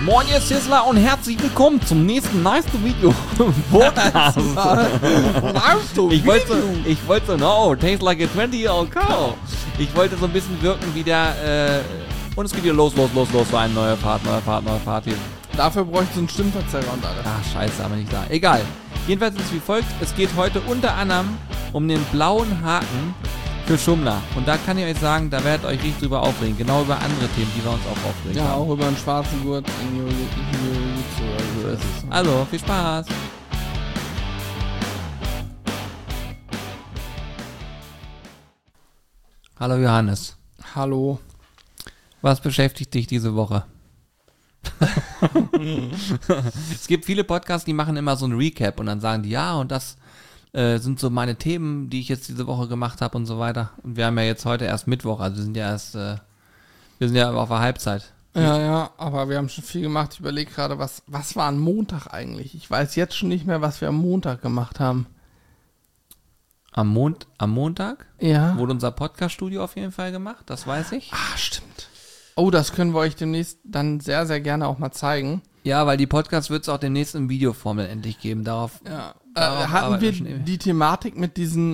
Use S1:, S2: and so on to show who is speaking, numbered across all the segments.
S1: Moin ihr Sizzler und herzlich willkommen zum nächsten Nice Video Podcast. Ich wollte no, taste like a 20-year-old cow. Ich wollte so ein bisschen wirken wie der, und es geht hier los, für eine neue Fahrt hier.
S2: Dafür bräuchte ich so einen Stimmverzerrer und alles.
S1: Ach, scheiße, aber nicht da. Egal. Jedenfalls ist es wie folgt. Es geht heute unter anderem um den blauen Haken für Schummler. Und da kann ich euch sagen, da werdet ihr euch richtig drüber aufregen. Genau über andere Themen, die wir uns auch aufregen.
S2: Ja, auch über einen schwarzen Gurt in Jiu-Jitsu.
S1: Also, viel Spaß. Hallo Johannes.
S2: Hallo.
S1: Was beschäftigt dich diese Woche? Es gibt viele Podcasts, die machen immer so ein Recap und dann sagen die, ja, und das sind so meine Themen, die ich jetzt diese Woche gemacht habe und so weiter. Und wir haben ja jetzt heute erst Mittwoch, also wir sind ja auf der Halbzeit.
S2: Ja, aber wir haben schon viel gemacht. Ich überlege gerade, was war am Montag eigentlich? Ich weiß jetzt schon nicht mehr, was wir am Montag gemacht haben.
S1: Am Montag?
S2: Ja.
S1: Wurde unser Podcast-Studio auf jeden Fall gemacht, das weiß ich.
S2: Ah, stimmt. Oh, das können wir euch demnächst dann sehr, sehr gerne auch mal zeigen.
S1: Ja, weil die Podcasts wird es auch demnächst in Videoform endlich geben. Darauf
S2: hatten wir die Thematik mit diesen,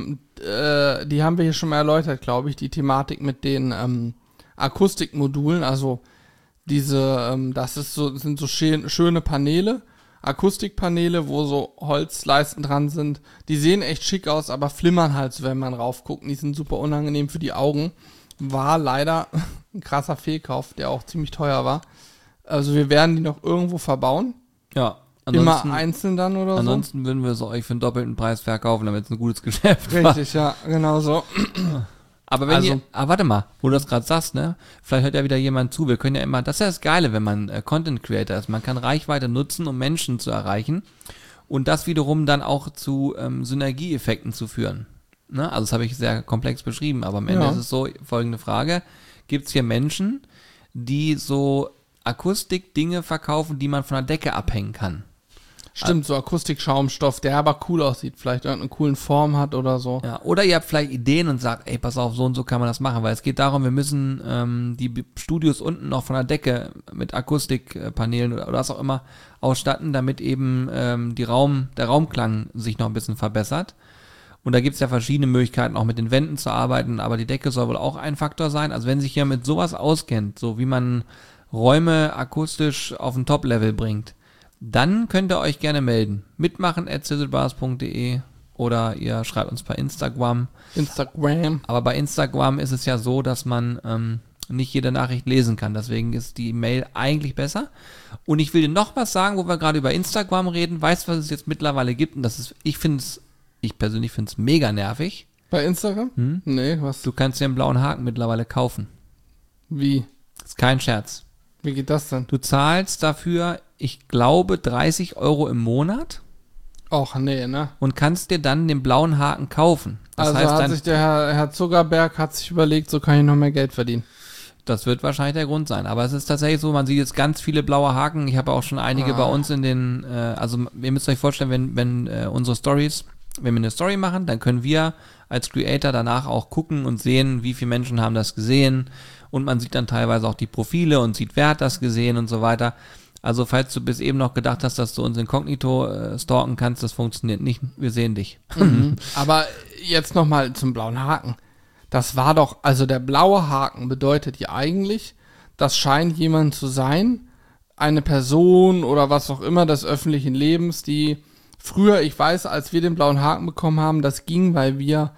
S2: die haben wir hier schon mal erläutert, glaube ich, die Thematik mit den Akustikmodulen, also diese, sind so schöne Paneele, Akustikpaneele, wo so Holzleisten dran sind. Die sehen echt schick aus, aber flimmern halt so, wenn man raufguckt. Die sind super unangenehm für die Augen. War leider ein krasser Fehlkauf, der auch ziemlich teuer war. Also wir werden die noch irgendwo verbauen.
S1: Ja.
S2: Immer einzeln dann oder so.
S1: Ansonsten würden wir sie euch für einen doppelten Preis verkaufen, damit es ein gutes Geschäft
S2: war. Richtig, ja, genau so.
S1: Aber warte mal, wo du das gerade sagst, ne? Vielleicht hört ja wieder jemand zu. Wir können ja immer, das ist ja das Geile, wenn man Content Creator ist. Man kann Reichweite nutzen, um Menschen zu erreichen und das wiederum dann auch zu Synergieeffekten zu führen. Ne? Also das habe ich sehr komplex beschrieben, aber am Ende ist es so, folgende Frage. Gibt es hier Menschen, die so Akustik-Dinge verkaufen, die man von der Decke abhängen kann?
S2: Stimmt, so Akustik-Schaumstoff, der aber cool aussieht, vielleicht irgendeine coolen Form hat oder so.
S1: Ja, oder ihr habt vielleicht Ideen und sagt, ey, pass auf, so und so kann man das machen, weil es geht darum, wir müssen die Studios unten noch von der Decke mit Akustikpanelen oder was auch immer ausstatten, damit eben der Raumklang sich noch ein bisschen verbessert. Und da gibt es ja verschiedene Möglichkeiten, auch mit den Wänden zu arbeiten, aber die Decke soll wohl auch ein Faktor sein. Also wenn sich jemand mit sowas auskennt, so wie man Räume akustisch auf ein Top-Level bringt, dann könnt ihr euch gerne melden. mitmachen@sizzlebars.de oder ihr schreibt uns bei Instagram. Aber bei Instagram ist es ja so, dass man nicht jede Nachricht lesen kann. Deswegen ist die Mail eigentlich besser. Und ich will dir noch was sagen, wo wir gerade über Instagram reden. Weißt du, was es jetzt mittlerweile gibt? Und das ist, ich persönlich finde es mega nervig.
S2: Bei Instagram? Nee, was?
S1: Du kannst dir einen blauen Haken mittlerweile kaufen.
S2: Wie?
S1: Das ist kein Scherz.
S2: Wie geht das denn?
S1: Du zahlst dafür, ich glaube, 30 € im Monat.
S2: Och, nee, ne?
S1: Und kannst dir dann den blauen Haken kaufen. Das
S2: also
S1: heißt
S2: hat
S1: dann,
S2: sich der Herr Zuckerberg hat sich überlegt, so kann ich noch mehr Geld verdienen.
S1: Das wird wahrscheinlich der Grund sein. Aber es ist tatsächlich so, man sieht jetzt ganz viele blaue Haken. Ich habe auch schon einige bei uns in den, also ihr müsst euch vorstellen, wenn unsere Stories, wenn wir eine Story machen, dann können wir als Creator danach auch gucken und sehen, wie viele Menschen haben das gesehen. Und man sieht dann teilweise auch die Profile und sieht, wer hat das gesehen und so weiter. Also falls du bis eben noch gedacht hast, dass du uns inkognito stalken kannst, das funktioniert nicht. Wir sehen dich.
S2: Aber jetzt nochmal zum blauen Haken. Das war doch, also der blaue Haken bedeutet ja eigentlich, das scheint jemand zu sein, eine Person oder was auch immer des öffentlichen Lebens, die früher, ich weiß, als wir den blauen Haken bekommen haben, das ging, weil wir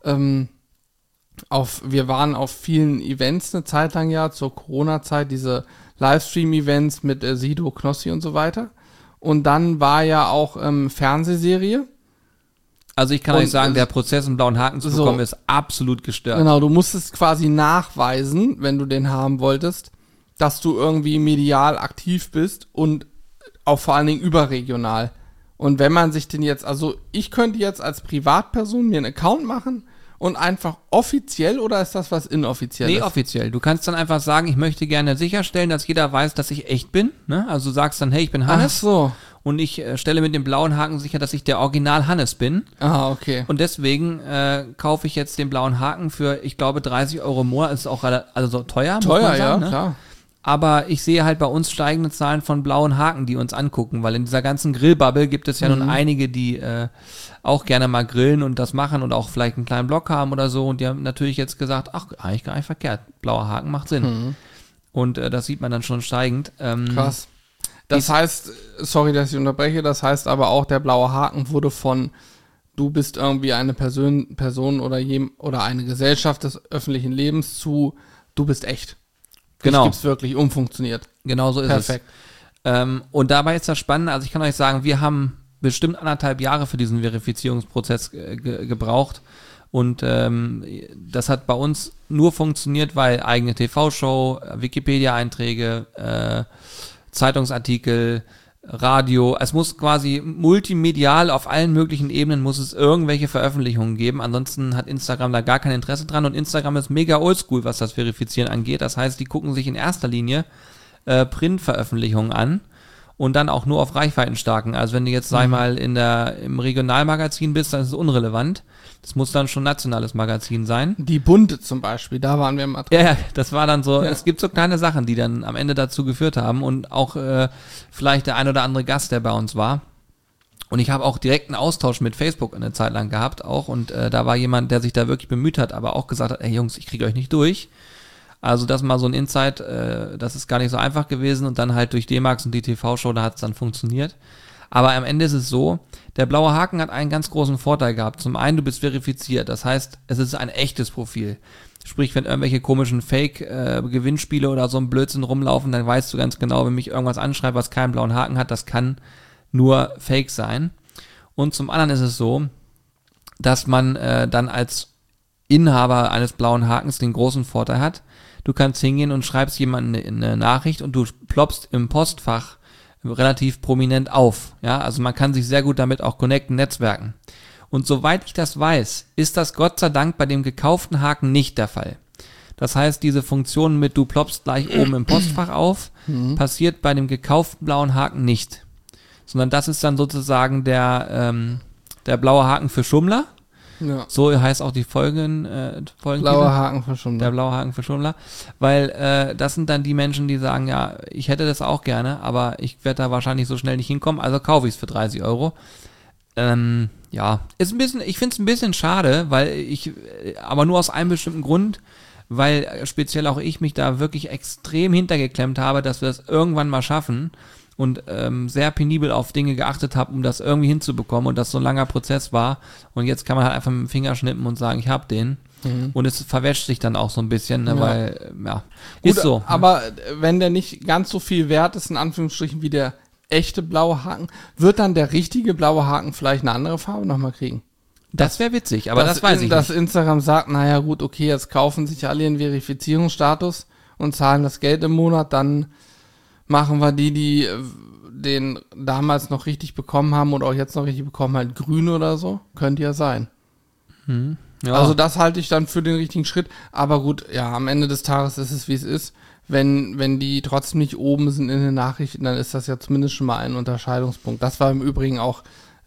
S2: wir waren auf vielen Events eine Zeit lang ja, zur Corona-Zeit, diese Livestream-Events mit Sido, Knossi und so weiter. Und dann war ja auch Fernsehserie.
S1: Also ich kann euch sagen, der Prozess, einen blauen Haken zu bekommen, ist absolut gestört.
S2: Genau, du musstest quasi nachweisen, wenn du den haben wolltest, dass du irgendwie medial aktiv bist und auch vor allen Dingen überregional. Und wenn man sich den jetzt, also ich könnte jetzt als Privatperson mir einen Account machen und einfach offiziell, oder ist das was Inoffizielles?
S1: Nee, offiziell. Du kannst dann einfach sagen, ich möchte gerne sicherstellen, dass jeder weiß, dass ich echt bin. Ne? Also du sagst dann, hey, ich bin Hannes.
S2: Ach so.
S1: Und ich stelle mit dem blauen Haken sicher, dass ich der Original Hannes bin.
S2: Ah, okay.
S1: Und deswegen kaufe ich jetzt den blauen Haken für, ich glaube, 30 € im Monat. Ist auch also teuer, muss man sagen,
S2: ja,
S1: ne?
S2: Klar.
S1: Aber ich sehe halt bei uns steigende Zahlen von blauen Haken, die uns angucken, weil in dieser ganzen Grillbubble gibt es ja nun einige, die auch gerne mal grillen und das machen und auch vielleicht einen kleinen Blog haben oder so. Und die haben natürlich jetzt gesagt, ach, eigentlich gar nicht verkehrt. Blauer Haken macht Sinn. Und das sieht man dann schon steigend.
S2: Krass. Das heißt, sorry, dass ich unterbreche, das heißt aber auch, der blaue Haken wurde von du bist irgendwie eine Person oder eine Gesellschaft des öffentlichen Lebens zu du bist echt.
S1: Genau.
S2: Das gibt's wirklich umfunktioniert.
S1: Genau so ist
S2: Perfekt.
S1: es. Und dabei ist das Spannende, also ich kann euch sagen, wir haben bestimmt 1,5 Jahre für diesen Verifizierungsprozess gebraucht. Und das hat bei uns nur funktioniert, weil eigene TV-Show, Wikipedia-Einträge, Zeitungsartikel, Radio, es muss quasi multimedial auf allen möglichen Ebenen muss es irgendwelche Veröffentlichungen geben, ansonsten hat Instagram da gar kein Interesse dran und Instagram ist mega oldschool, was das Verifizieren angeht, das heißt, die gucken sich in erster Linie Print-Veröffentlichungen an und dann auch nur auf Reichweitenstarken, also wenn du jetzt, sag ich mal, im Regionalmagazin bist, dann ist es unrelevant, das muss dann schon ein nationales Magazin sein.
S2: Die Bunte zum Beispiel, da waren wir mal dran.
S1: Ja, das war dann so, es gibt so kleine Sachen, die dann am Ende dazu geführt haben und auch vielleicht der ein oder andere Gast, der bei uns war. Und ich habe auch direkten Austausch mit Facebook eine Zeit lang gehabt auch und da war jemand, der sich da wirklich bemüht hat, aber auch gesagt hat, ey Jungs, ich kriege euch nicht durch. Also das mal so ein Insight, das ist gar nicht so einfach gewesen und dann halt durch D-Max und die TV-Show, da hat es dann funktioniert. Aber am Ende ist es so, der blaue Haken hat einen ganz großen Vorteil gehabt. Zum einen, du bist verifiziert, das heißt, es ist ein echtes Profil. Sprich, wenn irgendwelche komischen Fake-Gewinnspiele oder so ein Blödsinn rumlaufen, dann weißt du ganz genau, wenn mich irgendwas anschreibt, was keinen blauen Haken hat, das kann nur Fake sein. Und zum anderen ist es so, dass man dann als Inhaber eines blauen Hakens den großen Vorteil hat, du kannst hingehen und schreibst jemandem eine Nachricht und du ploppst im Postfach relativ prominent auf. Ja, also man kann sich sehr gut damit auch connecten, netzwerken. Und soweit ich das weiß, ist das Gott sei Dank bei dem gekauften Haken nicht der Fall. Das heißt, diese Funktion mit du ploppst gleich oben im Postfach auf, passiert bei dem gekauften blauen Haken nicht. Sondern das ist dann sozusagen der blaue Haken für Schummler. Ja. So heißt auch die Folgen.
S2: Blauer Haken für Schummler.
S1: Der blaue Haken für Schummler. Weil das sind dann die Menschen, die sagen, ja, ich hätte das auch gerne, aber ich werde da wahrscheinlich so schnell nicht hinkommen, also kaufe ich es für 30 Euro. Ja, ist ein bisschen, ich finde es ein bisschen schade, aber nur aus einem bestimmten Grund, weil speziell auch ich mich da wirklich extrem hintergeklemmt habe, dass wir das irgendwann mal schaffen und sehr penibel auf Dinge geachtet habe, um das irgendwie hinzubekommen und das so ein langer Prozess war und jetzt kann man halt einfach mit dem Finger schnippen und sagen, ich habe den und es verwäscht sich dann auch so ein bisschen, ne, weil, ja,
S2: gut,
S1: ist so.
S2: Aber wenn der nicht ganz so viel wert ist, in Anführungsstrichen, wie der echte blaue Haken, wird dann der richtige blaue Haken vielleicht eine andere Farbe nochmal kriegen?
S1: Das wäre witzig, aber das weiß ich nicht.
S2: Dass Instagram sagt, naja gut, okay, jetzt kaufen sich alle ihren Verifizierungsstatus und zahlen das Geld im Monat, dann machen wir die den damals noch richtig bekommen haben oder auch jetzt noch richtig bekommen, halt grün oder so. Könnte ja sein. Ja. Also das halte ich dann für den richtigen Schritt. Aber gut, ja, am Ende des Tages ist es, wie es ist. Wenn die trotzdem nicht oben sind in den Nachrichten, dann ist das ja zumindest schon mal ein Unterscheidungspunkt. Das war im Übrigen auch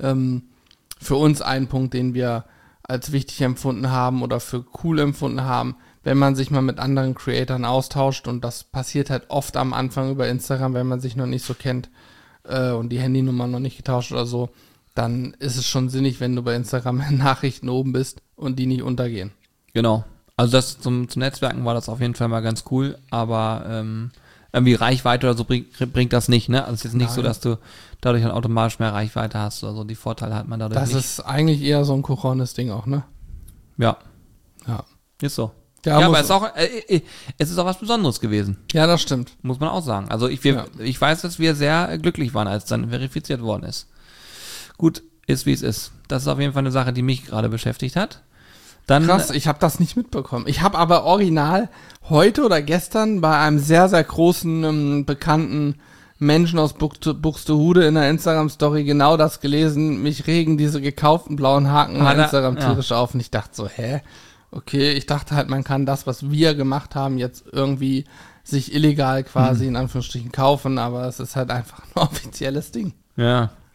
S2: für uns ein Punkt, den wir als wichtig empfunden haben oder für cool empfunden haben, wenn man sich mal mit anderen Creatoren austauscht, und das passiert halt oft am Anfang über Instagram, wenn man sich noch nicht so kennt und die Handynummer noch nicht getauscht oder so, dann ist es schon sinnig, wenn du bei Instagram in Nachrichten oben bist und die nicht untergehen.
S1: Genau. Also das zum Netzwerken war das auf jeden Fall mal ganz cool, aber irgendwie Reichweite oder so bringt das nicht, ne? Also es ist jetzt nicht so, dass du dadurch dann automatisch mehr Reichweite hast oder so. Die Vorteile hat man dadurch
S2: nicht. Das ist eigentlich eher so ein Kochonis-Ding auch, ne?
S1: Ja. Ist so. Ja, aber es ist auch was Besonderes gewesen.
S2: Ja, das stimmt.
S1: Muss man auch sagen. Also ich weiß, dass wir sehr glücklich waren, als dann verifiziert worden ist. Gut, ist wie es ist. Das ist auf jeden Fall eine Sache, die mich gerade beschäftigt hat. Dann,
S2: krass, ich habe das nicht mitbekommen. Ich habe aber original heute oder gestern bei einem sehr, sehr großen, bekannten Menschen aus Buxtehude in der Instagram-Story genau das gelesen. Mich regen diese gekauften blauen Haken auf Instagram tierisch auf. Und ich dachte so, okay, ich dachte halt, man kann das, was wir gemacht haben, jetzt irgendwie sich illegal quasi in Anführungsstrichen kaufen, aber es ist halt einfach ein offizielles Ding.
S1: Ja.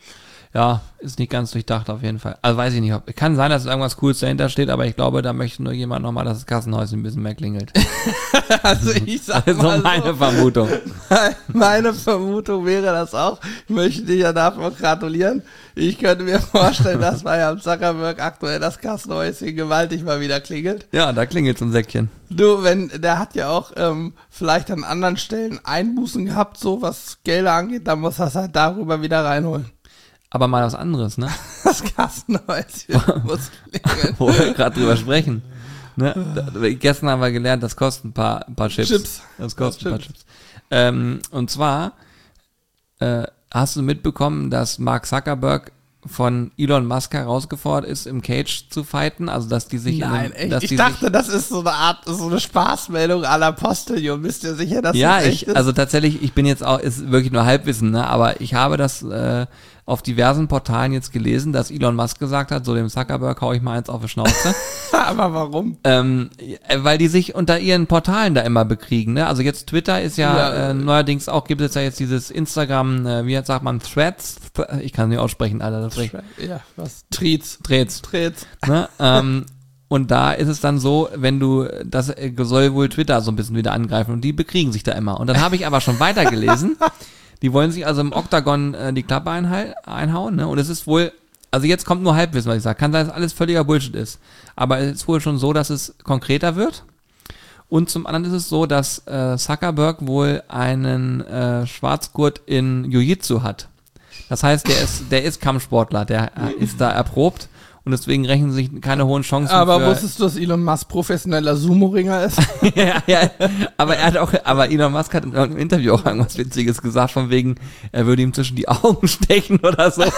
S1: Ja, ist nicht ganz durchdacht auf jeden Fall. Also weiß ich nicht, kann sein, dass irgendwas Cooles dahinter steht, aber ich glaube, da möchte nur jemand nochmal, dass das Kassenhäuschen ein bisschen mehr klingelt.
S2: Also ich sag
S1: also
S2: mal
S1: meine Vermutung.
S2: Meine Vermutung wäre das auch. Ich möchte dir ja davon gratulieren. Ich könnte mir vorstellen, dass bei Herrn Zuckerberg aktuell das Kassenhäuschen gewaltig mal wieder klingelt.
S1: Ja, da klingelt so ein Säckchen.
S2: Du, der hat ja auch vielleicht an anderen Stellen Einbußen gehabt, so was Gelder angeht, dann muss das halt darüber wieder reinholen.
S1: Aber mal was anderes, ne?
S2: Das Kassenhäuschen muss klingeln.
S1: Wo wir gerade drüber sprechen. Ne? Gestern haben wir gelernt, das kostet ein paar Chips. Das kostet ein paar Chips. Und zwar hast du mitbekommen, dass Mark Zuckerberg von Elon Musk herausgefordert ist, im Cage zu fighten, also dass die sich...
S2: Nein, echt? Ich dachte, das ist so eine Art, so eine Spaßmeldung à la Postillon. Bist du sicher, dass das echt ist?
S1: Also tatsächlich, ich bin jetzt auch, ist wirklich nur Halbwissen, ne? Aber ich habe das auf diversen Portalen jetzt gelesen, dass Elon Musk gesagt hat, so dem Zuckerberg hau ich mal eins auf die Schnauze.
S2: Aber warum?
S1: Weil die sich unter ihren Portalen da immer bekriegen, ne? Also jetzt Twitter ist ja, neuerdings auch, gibt es ja jetzt dieses Instagram, wie sagt man, Threads? Ich kann es nicht aussprechen, Alter. Das
S2: ja, was? Treats.
S1: Ne? Und da ist es dann so, wenn du, das soll wohl Twitter so ein bisschen wieder angreifen und die bekriegen sich da immer. Und dann habe ich aber schon weitergelesen, die wollen sich also im Oktagon die Klappe einhauen, ne? Und es ist wohl, also jetzt kommt nur Halbwissen, was ich sage. Kann sein, dass alles völliger Bullshit ist. Aber es ist wohl schon so, dass es konkreter wird. Und zum anderen ist es so, dass Zuckerberg wohl einen Schwarzgurt in Jiu-Jitsu hat. Das heißt, der ist Kampfsportler, der ist da erprobt. Und deswegen rechnen sich keine hohen Chancen.
S2: Aber wusstest du, dass Elon Musk professioneller Sumo-Ringer ist?
S1: ja. Aber Elon Musk hat im Interview auch irgendwas Witziges gesagt, von wegen, er würde ihm zwischen die Augen stechen oder so.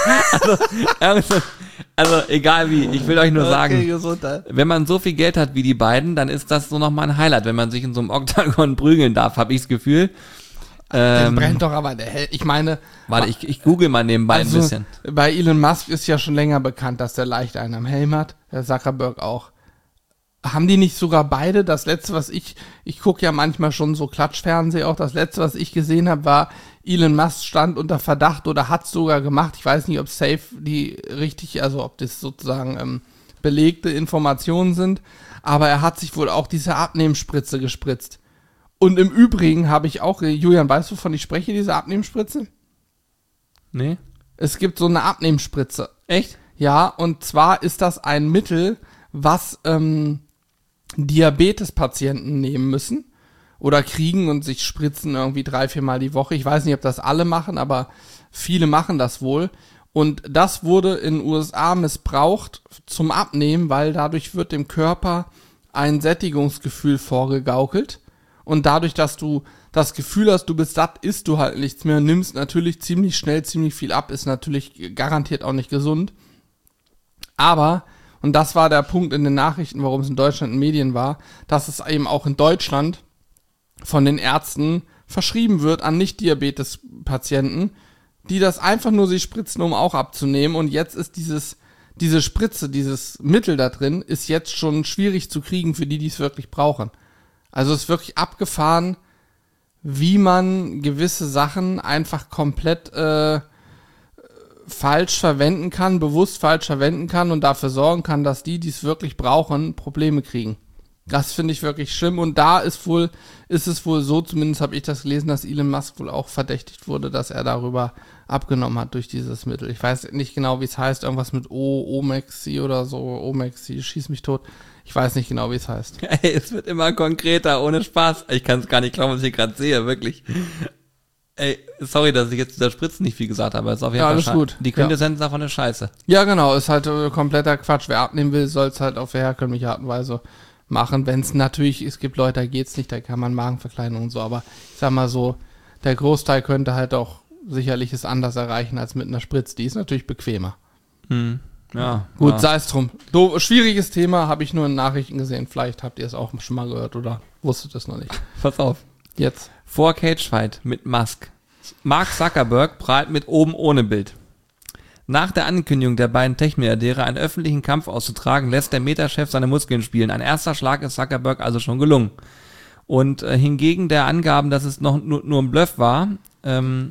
S1: Also egal wie, ich will euch nur sagen, wenn man so viel Geld hat wie die beiden, dann ist das so nochmal ein Highlight, wenn man sich in so einem Oktagon prügeln darf, habe ich das Gefühl.
S2: Den brennt doch aber der Hell. Ich meine...
S1: Warte, ich google mal nebenbei ein bisschen.
S2: Bei Elon Musk ist ja schon länger bekannt, dass der leicht einen am Helm hat. Der Zuckerberg auch. Haben die nicht sogar beide? Das letzte, was ich gucke ja manchmal schon so Klatschfernsehen auch. Das letzte, was ich gesehen habe, war, Elon Musk stand unter Verdacht oder hat es sogar gemacht. Ich weiß nicht, ob safe die richtig, also ob das sozusagen belegte Informationen sind. Aber er hat sich wohl auch diese Abnehmspritze gespritzt. Und im Übrigen habe ich auch, Julian, weißt du, wovon ich spreche, diese Abnehmspritze?
S1: Nee.
S2: Es gibt so eine Abnehmspritze.
S1: Echt?
S2: Ja, und zwar ist das ein Mittel, was Diabetespatienten nehmen müssen oder kriegen und sich spritzen irgendwie 3-4 Mal die Woche. Ich weiß nicht, ob das alle machen, aber viele machen das wohl. Und das wurde in den USA missbraucht zum Abnehmen, weil dadurch wird dem Körper ein Sättigungsgefühl vorgegaukelt. Und dadurch, dass du das Gefühl hast, du bist satt, isst du halt nichts mehr, nimmst natürlich ziemlich schnell ziemlich viel ab, ist natürlich garantiert auch nicht gesund. Aber, und das war der Punkt in den Nachrichten, warum es in Deutschland in Medien war, dass es eben auch in Deutschland von den Ärzten verschrieben wird an Nicht-Diabetes-Patienten, die das einfach nur sich spritzen, um auch abzunehmen. Und jetzt ist diese Spritze, dieses Mittel da drin, ist jetzt schon schwierig zu kriegen für die es wirklich brauchen. Also es ist wirklich abgefahren, wie man gewisse Sachen einfach komplett falsch verwenden kann, bewusst falsch verwenden kann und dafür sorgen kann, dass die es wirklich brauchen, Probleme kriegen. Das finde ich wirklich schlimm. Und da ist es wohl so, zumindest habe ich das gelesen, dass Elon Musk wohl auch verdächtigt wurde, dass er darüber abgenommen hat durch dieses Mittel. Ich weiß nicht genau, wie es heißt, irgendwas mit Omexi oder so, Omexi, schieß mich tot. Ich weiß nicht genau, wie es heißt.
S1: Ey, es wird immer konkreter, ohne Spaß. Ich kann es gar nicht glauben, was ich gerade sehe, wirklich. Ey, sorry, dass ich jetzt zu der Spritze nicht viel gesagt habe, aber ist auf jeden Fall
S2: alles gut.
S1: Die Quintessenz davon ist scheiße.
S2: Ja, genau, ist halt kompletter Quatsch. Wer abnehmen will, soll es halt auf herkömmliche Art und Weise machen. Wenn es natürlich, es gibt Leute, da geht's nicht, da kann man Magenverkleinerung und so, aber ich sag mal so, der Großteil könnte halt auch sicherlich es anders erreichen als mit einer Spritze. Die ist natürlich bequemer.
S1: Ja.
S2: Gut, sei es drum. Schwieriges Thema, habe ich nur in Nachrichten gesehen. Vielleicht habt ihr es auch schon mal gehört oder wusstet es noch nicht.
S1: Pass auf.
S2: Jetzt.
S1: Vor Cagefight mit Musk. Mark Zuckerberg prahlt mit oben ohne Bild. Nach der Ankündigung der beiden Tech-Milliardäre, einen öffentlichen Kampf auszutragen, lässt der Meta-Chef seine Muskeln spielen. Ein erster Schlag ist Zuckerberg also schon gelungen. Und hingegen der Angaben, dass es noch nur ein Bluff war,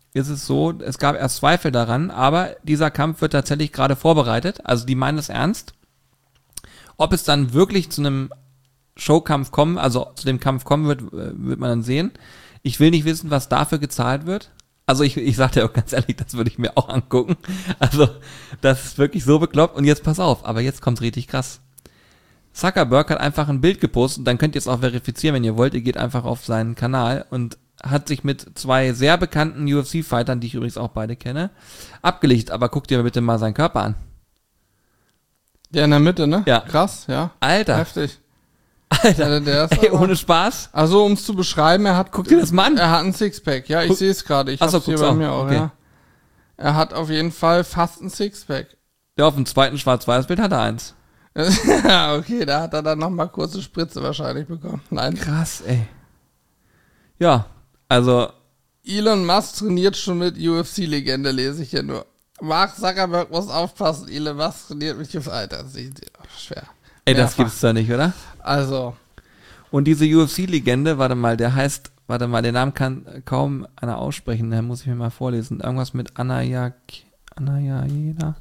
S1: ist es so, es gab erst Zweifel daran, aber dieser Kampf wird tatsächlich gerade vorbereitet. Also die meinen es ernst. Ob es dann wirklich zu einem Showkampf kommen, also zu dem Kampf kommen wird man dann sehen. Ich will nicht wissen, was dafür gezahlt wird. Also ich sag dir auch ganz ehrlich, das würde ich mir auch angucken. Also das ist wirklich so bekloppt. Und jetzt pass auf, aber jetzt kommt's richtig krass. Zuckerberg hat einfach ein Bild gepostet, dann könnt ihr es auch verifizieren, wenn ihr wollt. Ihr geht einfach auf seinen Kanal und hat sich mit 2 sehr bekannten UFC-Fightern, die ich übrigens auch beide kenne, abgelichtet. Aber guckt dir bitte mal seinen Körper an.
S2: Der in der Mitte, ne?
S1: Ja.
S2: Krass, ja.
S1: Alter.
S2: Heftig.
S1: Alter,
S2: der ist
S1: ey, ohne Spaß.
S2: Also, um es zu beschreiben,
S1: Guck dir das mal an.
S2: Er hat ein Sixpack. Ja, ich sehe es gerade. Ich hab's hier bei mir auch, ja. Er hat auf jeden Fall fast ein Sixpack.
S1: Ja, auf dem zweiten Schwarz-Weiß-Bild hat er eins.
S2: Ja, okay, da hat er dann nochmal kurze Spritze wahrscheinlich bekommen. Nein.
S1: Krass, ey. Ja, also...
S2: Elon Musk trainiert schon mit UFC-Legende, lese ich hier nur. Mark Zuckerberg muss aufpassen, Elon Musk trainiert mit UFC. Alter, das ist schwer.
S1: Ey, das gibt's da nicht, oder?
S2: Also.
S1: Und diese UFC-Legende, den Namen kann kaum einer aussprechen, den muss ich mir mal vorlesen. Irgendwas mit Anaya jeder.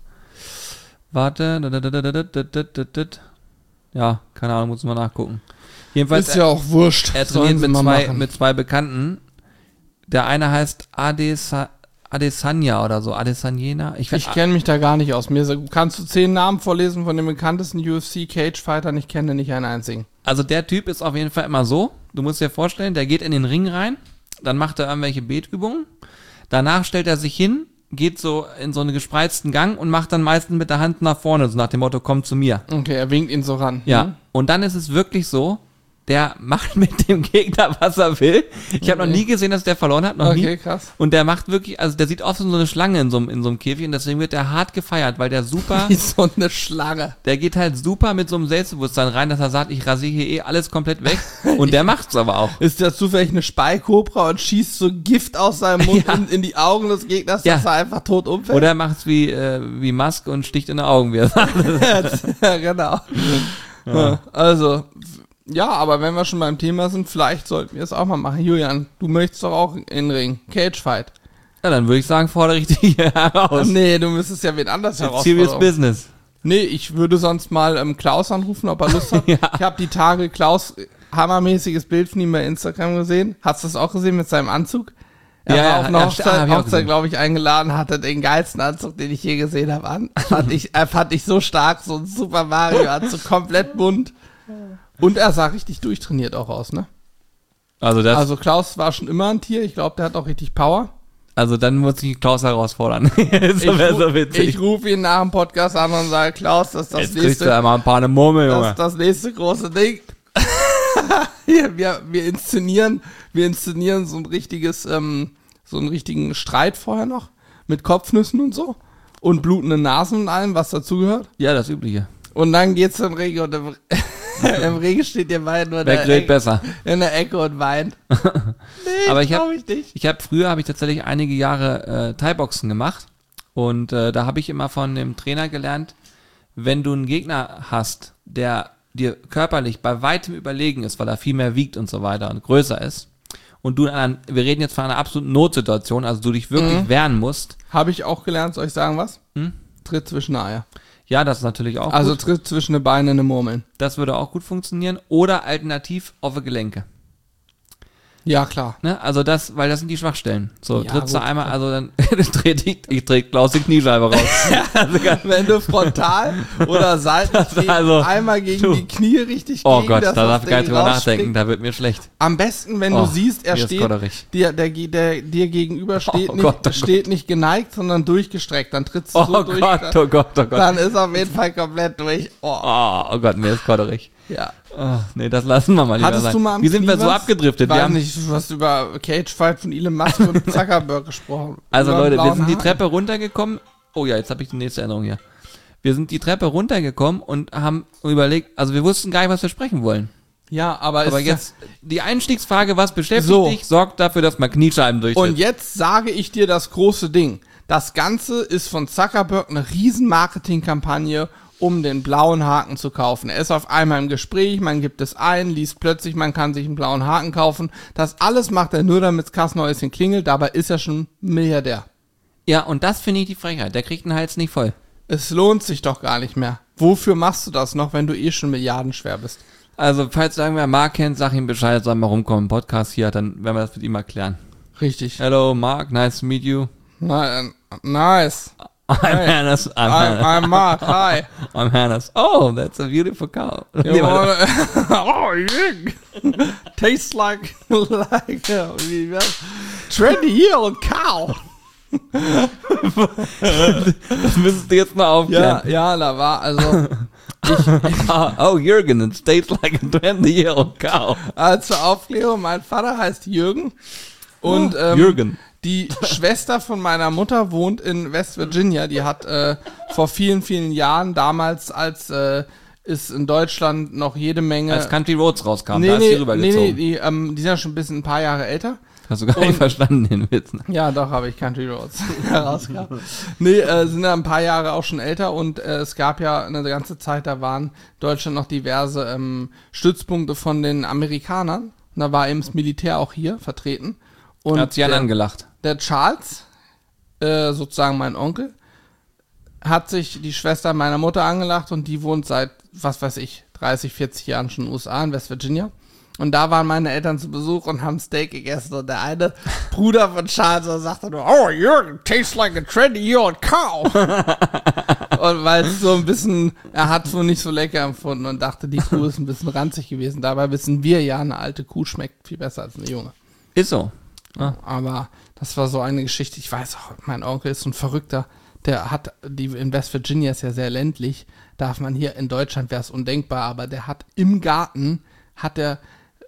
S1: Warte. Ja, keine Ahnung, muss man nachgucken. Jedenfalls
S2: ist ja auch wurscht.
S1: Er trainiert mit 2 Bekannten. Der eine heißt Adesanya oder so, Adesanyena. Ich
S2: kenne mich da gar nicht aus. Kannst du 10 Namen vorlesen von den bekanntesten UFC-Cage-Fightern? Ich kenne nicht einen einzigen.
S1: Also der Typ ist auf jeden Fall immer so. Du musst dir vorstellen, der geht in den Ring rein, dann macht er irgendwelche Betübungen. Danach stellt er sich hin, geht so in so einen gespreizten Gang und macht dann meistens mit der Hand nach vorne, so nach dem Motto, komm zu mir.
S2: Okay, er winkt ihn so ran.
S1: Ja, und dann ist es wirklich so, der macht mit dem Gegner, was er will. Ich habe noch nie gesehen, dass der verloren hat. Noch nie.
S2: Okay, krass.
S1: Und der macht wirklich, also der sieht oft so eine Schlange in so einem Käfig und deswegen wird der hart gefeiert, weil der super...
S2: Wie so eine Schlange.
S1: Der geht halt super mit so einem Selbstbewusstsein rein, dass er sagt, ich rasiere hier eh alles komplett weg. Und der macht's aber auch.
S2: Ist der zufällig eine Speikobra und schießt so Gift aus seinem Mund in die Augen des Gegners, dass er einfach tot umfällt?
S1: Oder er macht's wie Musk und sticht in die Augen, wie er sagt.
S2: Ja, genau. Ja. Also... Ja, aber wenn wir schon beim Thema sind, vielleicht sollten wir es auch mal machen. Julian, du möchtest doch auch in den Ring. Cagefight.
S1: Ja, dann würde ich sagen, fordere ich dich hier heraus.
S2: Nee, du müsstest ja wen anders herausfordern.
S1: Serious Business.
S2: Nee, ich würde sonst mal Klaus anrufen, ob er Lust hat. Ja. Ich habe die Tage Klaus hammermäßiges Bild von ihm bei Instagram gesehen. Hast du das auch gesehen mit seinem Anzug? Er war auf eine Hochzeit, glaube ich, eingeladen, hatte den geilsten Anzug, den ich je gesehen habe, an. Fand ich so stark, so ein Super Mario-Anzug, komplett bunt. Und er sah richtig durchtrainiert auch aus, ne? Also Klaus war schon immer ein Tier. Ich glaube, der hat auch richtig Power.
S1: Also dann muss ich Klaus herausfordern. So witzig.
S2: Ich rufe ihn nach dem Podcast an und sage, Klaus, das ist das
S1: Jetzt
S2: nächste.
S1: kriegst du einmal ein paar Murmel, Junge.
S2: Das ist das nächste große Ding. wir inszenieren so ein richtiges, so einen richtigen Streit vorher noch. Mit Kopfnüssen und so. Und blutenden Nasen und allem, was dazugehört.
S1: Ja, das Übliche.
S2: Und dann geht's im Regen und im Regen steht ihr beiden nur
S1: besser
S2: in der Ecke und weint. Nee,
S1: aber früher habe ich tatsächlich einige Jahre Thai-Boxen gemacht und da habe ich immer von dem Trainer gelernt, wenn du einen Gegner hast, der dir körperlich bei weitem überlegen ist, weil er viel mehr wiegt und so weiter und größer ist und wir reden jetzt von einer absoluten Notsituation, also du dich wirklich wehren musst.
S2: Habe ich auch gelernt, soll ich sagen was? Tritt zwischen die Eier.
S1: Ja, das ist natürlich auch
S2: also
S1: gut.
S2: Tritt zwischen die Beine in eine Murmeln.
S1: Das würde auch gut funktionieren. Oder alternativ auf die Gelenke.
S2: Ja, klar.
S1: Ne? Also weil das sind die Schwachstellen. So,
S2: ja,
S1: trittst du einmal, also dann ich trete Klaus die Kniescheibe raus.
S2: Ja, also wenn du frontal oder seitlich einmal gegen die Knie richtig
S1: oh Gott, da darf ich gar nicht drüber nachdenken, da wird mir schlecht.
S2: Am besten, wenn du siehst, er steht, dir gegenüber steht nicht geneigt, sondern durchgestreckt. Dann trittst du so durch.
S1: Oh Gott.
S2: Dann ist auf jeden Fall komplett durch.
S1: Oh Gott, mir ist kodderig.
S2: Ja.
S1: Oh, nee, das lassen wir mal lieber
S2: Hattest
S1: sein.
S2: Du mal
S1: Wie sind wir so abgedriftet?
S2: Wir haben nicht, du hast über Cagefight von Elon Musk und Zuckerberg gesprochen.
S1: Also Leute, wir sind die Treppe runtergekommen. Oh ja, jetzt habe ich die nächste Erinnerung hier. Wir sind die Treppe runtergekommen und haben überlegt, also wir wussten gar nicht, was wir sprechen wollen.
S2: Ja, aber
S1: jetzt die Einstiegsfrage, was beschäftigt dich, sorgt dafür, dass man Kniescheiben durchtritt.
S2: Und jetzt sage ich dir das große Ding. Das Ganze ist von Zuckerberg eine riesen Marketingkampagne, um den blauen Haken zu kaufen. Er ist auf einmal im Gespräch, man gibt es ein, liest plötzlich, man kann sich einen blauen Haken kaufen. Das alles macht er nur, damit das Kassenhäuschen klingelt, dabei ist er schon Milliardär.
S1: Ja, und das finde ich die Frechheit. Der kriegt den Hals nicht voll.
S2: Es lohnt sich doch gar nicht mehr. Wofür machst du das noch, wenn du eh schon milliardenschwer bist?
S1: Also, falls du irgendwer Mark kennt, sag ihm Bescheid, soll mal rumkommen, Podcast hier, dann werden wir das mit ihm erklären.
S2: Richtig.
S1: Hello, Mark, nice to meet you.
S2: Nice.
S1: I'm Hannes.
S2: I'm Mark, hi.
S1: I'm Hannes. Oh, that's a beautiful cow.
S2: Oh, Jürgen. Tastes like trendy year-old cow.
S1: Das müsstest du jetzt mal aufklären.
S2: Ja, da war, also...
S1: Oh, Jürgen, it tastes like a 20-year-old cow.
S2: Zur Aufklärung, mein Vater heißt Jürgen. Und
S1: Jürgen.
S2: Die Schwester von meiner Mutter wohnt in West Virginia. Die hat vor vielen, vielen Jahren, damals, als es in Deutschland noch jede Menge...
S1: Als Country Roads rauskam, da ist sie rübergezogen.
S2: Die sind ja schon ein paar Jahre älter.
S1: Hast du gar nicht verstanden, den Witz. Ne?
S2: Ja, doch, habe ich Country Roads herauskam. Sind ja ein paar Jahre auch schon älter und es gab ja eine ganze Zeit, da waren in Deutschland noch diverse Stützpunkte von den Amerikanern. Und da war eben das Militär auch hier vertreten. Und
S1: hat sie angelacht.
S2: Der Charles, sozusagen mein Onkel, hat sich die Schwester meiner Mutter angelacht und die wohnt seit, was weiß ich, 30, 40 Jahren schon in den USA, in West Virginia. Und da waren meine Eltern zu Besuch und haben Steak gegessen und der eine Bruder von Charles sagte nur, oh, Jürgen, tastes like a trendy-year-old cow. Und weil es so ein bisschen, er hat es wohl nicht so lecker empfunden und dachte, die Kuh ist ein bisschen ranzig gewesen. Dabei wissen wir ja, eine alte Kuh schmeckt viel besser als eine junge.
S1: Ist so.
S2: Ah. Aber das war so eine Geschichte, ich weiß auch, mein Onkel ist so ein Verrückter, der hat, in West Virginia ist ja sehr ländlich, darf man hier, in Deutschland wäre es undenkbar, aber der hat im Garten, hat er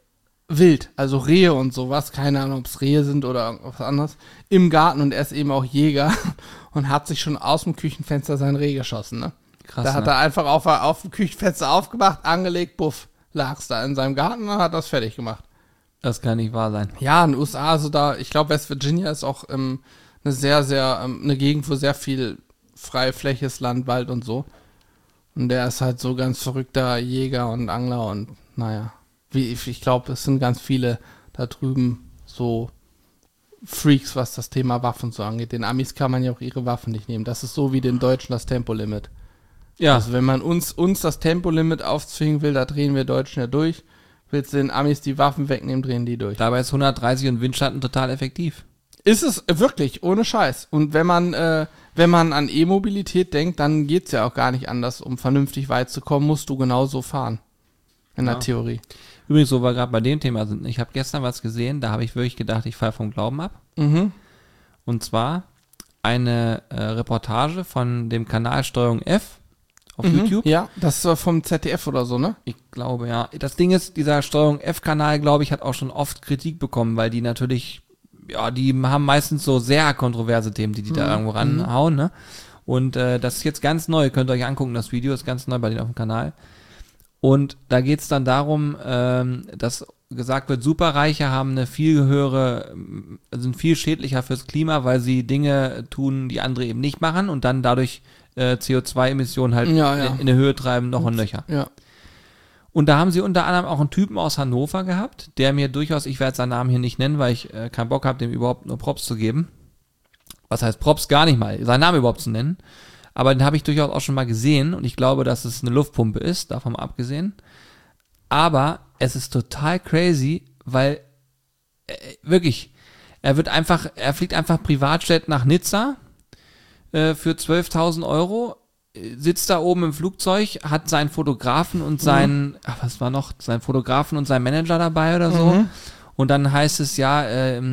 S2: Wild, also Rehe und sowas, keine Ahnung, ob es Rehe sind oder was anderes, im Garten und er ist eben auch Jäger und hat sich schon aus dem Küchenfenster sein Reh geschossen, ne? Krass, da hat er einfach auf dem Küchenfenster aufgemacht, angelegt, buff, lag's da in seinem Garten und hat das fertig gemacht.
S1: Das kann nicht wahr sein.
S2: Ja, in den USA, also da, ich glaube, West Virginia ist auch eine sehr, sehr, eine Gegend, wo sehr viel freie Fläche ist, Land, Wald und so. Und der ist halt so ganz verrückter Jäger und Angler und naja. Ich glaube, es sind ganz viele da drüben so Freaks, was das Thema Waffen so angeht. Den Amis kann man ja auch ihre Waffen nicht nehmen. Das ist so wie den Deutschen das Tempolimit. Ja. Also wenn man uns das Tempolimit aufzwingen will, da drehen wir Deutschen ja durch. Willst du den Amis die Waffen wegnehmen, drehen die durch.
S1: Dabei ist 130 und Windschatten total effektiv.
S2: Ist es wirklich, ohne Scheiß. Und wenn man an E-Mobilität denkt, dann geht's ja auch gar nicht anders. Um vernünftig weit zu kommen, musst du genauso fahren. In der Theorie.
S1: Übrigens, wo wir gerade bei dem Thema sind, ich habe gestern was gesehen, da habe ich wirklich gedacht, ich falle vom Glauben ab.
S2: Mhm.
S1: Und zwar eine Reportage von dem Kanal Steuerung F auf YouTube.
S2: Ja, das war vom ZDF oder so, ne?
S1: Ich glaube, ja. Das Ding ist, dieser Steuerung F-Kanal, glaube ich, hat auch schon oft Kritik bekommen, weil die natürlich, ja, die haben meistens so sehr kontroverse Themen, die da irgendwo ranhauen, ne? Und das ist jetzt ganz neu, könnt ihr euch angucken, das Video ist ganz neu bei denen auf dem Kanal. Und da geht's dann darum, dass gesagt wird, Superreiche haben eine viel höhere, sind viel schädlicher fürs Klima, weil sie Dinge tun, die andere eben nicht machen und dann dadurch CO2-Emissionen halt in die Höhe treiben, noch und nöcher.
S2: Ja.
S1: Und da haben sie unter anderem auch einen Typen aus Hannover gehabt, der mir durchaus, ich werde seinen Namen hier nicht nennen, weil ich keinen Bock habe, dem überhaupt nur Props zu geben. Was heißt Props? Gar nicht mal, seinen Namen überhaupt zu nennen. Aber den habe ich durchaus auch schon mal gesehen und ich glaube, dass es eine Luftpumpe ist, davon mal abgesehen. Aber es ist total crazy, weil wirklich, er fliegt einfach Privatjet nach Nizza für 12.000 Euro, sitzt da oben im Flugzeug, hat seinen Fotografen und seinen Fotografen und seinen Manager dabei oder so. Und dann heißt es ja,